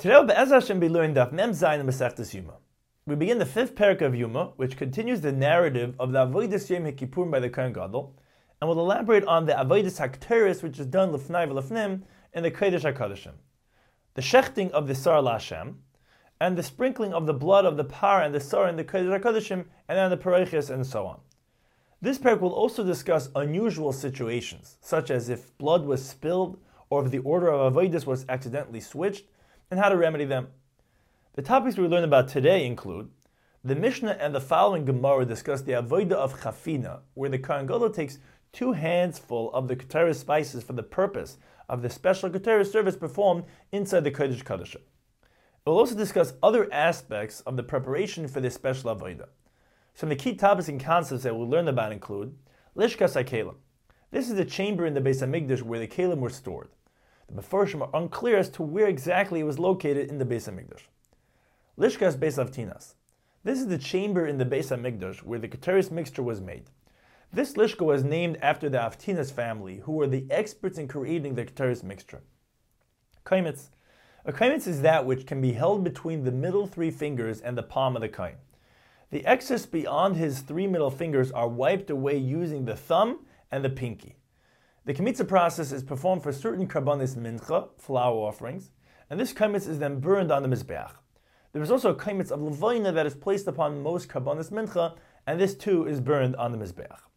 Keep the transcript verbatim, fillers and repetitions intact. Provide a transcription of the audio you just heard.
Today we'll Be'ez Hashem be learning Daf Mem Zayin in Masechtas Yuma. We begin the fifth parak of Yuma, which continues the narrative of the Avodas Yom HaKippurim by the Kohen Gadol, and will elaborate on the Avodas HaKteris, which is done Lefnai V'Lefnim in the Kodesh HaKodeshim, the shechting of the Sar LaHashem, and the sprinkling of the blood of the par and the Sar in the Kodesh HaKodeshim, and then the Paraychis and so on. This parak will also discuss unusual situations, such as if blood was spilled or if the order of Avodas was accidentally switched, and how to remedy them. The topics we learn about today include the Mishnah and the following Gemara discuss the Avodah of Chafina, where the Kohen Gadol takes two handsful of the Keteris spices for the purpose of the special Keteris service performed inside the Kodesh Kodeshim. It will also discuss other aspects of the preparation for this special Avodah. Some of the key topics and concepts that we'll learn about include Lishkas HaKelim. This is the chamber in the Beis HaMikdash where the Kelim were stored. The Mefarshim are unclear as to where exactly it was located in the Beis HaMikdash. Lishkas Beis Avtinas. This is the chamber in the Beis HaMikdash where the Keteris mixture was made. This Lishka was named after the Avtinas family, who were the experts in creating the Keteris mixture. Kaimitz. A kaimitz is that which can be held between the middle three fingers and the palm of the kain. The excess beyond his three middle fingers are wiped away using the thumb and the pinky. The kmitza process is performed for certain karbanis mincha, flower offerings, and this kaimitz is then burned on the mizbeach. There is also a kaimitz of levayna that is placed upon most karbanis mincha, and this too is burned on the mizbeach.